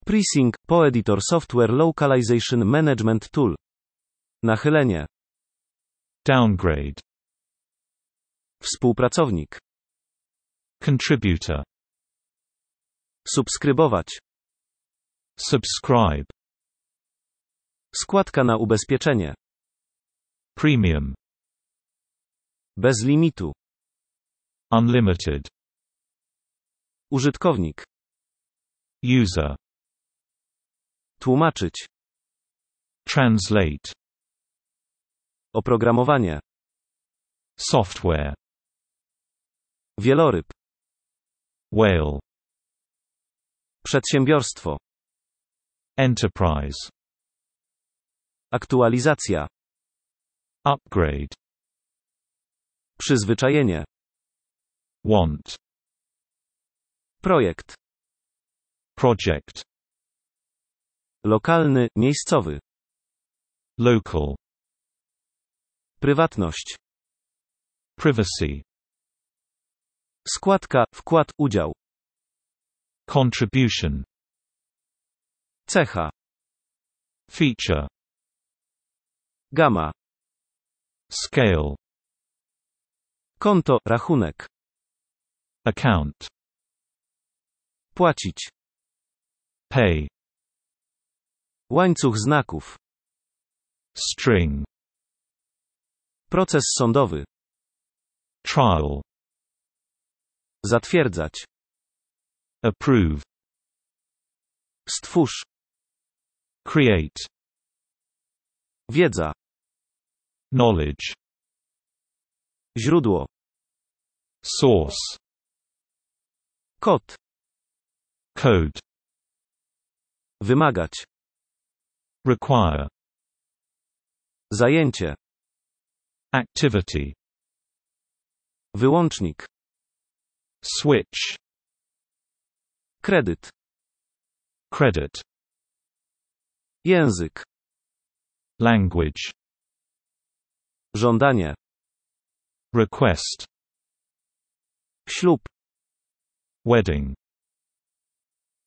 FreeSync, PoEditor Software Localization Management Tool. Nachylenie. Downgrade. Współpracownik. Contributor. Subskrybować. Subscribe. Składka na ubezpieczenie. Premium. Bez limitu. Unlimited. Użytkownik. User. Tłumaczyć. Translate. Oprogramowanie. Software. Wieloryb. Whale. Przedsiębiorstwo. Enterprise. Aktualizacja. Upgrade. Przyzwyczajenie. Want. Projekt. Project. Lokalny, miejscowy. Local. Prywatność. Privacy. Składka, wkład, udział. Contribution. Cecha. Feature. Gama. Scale. Konto, rachunek. Account. Płacić. Pay. Łańcuch znaków. String. Proces sądowy. Trial. Zatwierdzać. Approve. Stwórz. Create. Wiedza. Knowledge. Źródło. Source. Kod. Code. Wymagać. Require. Zajęcie. Activity. Wyłącznik. Switch. Kredyt. Credit. Język. Language. Żądanie. Request. Ślub. Wedding.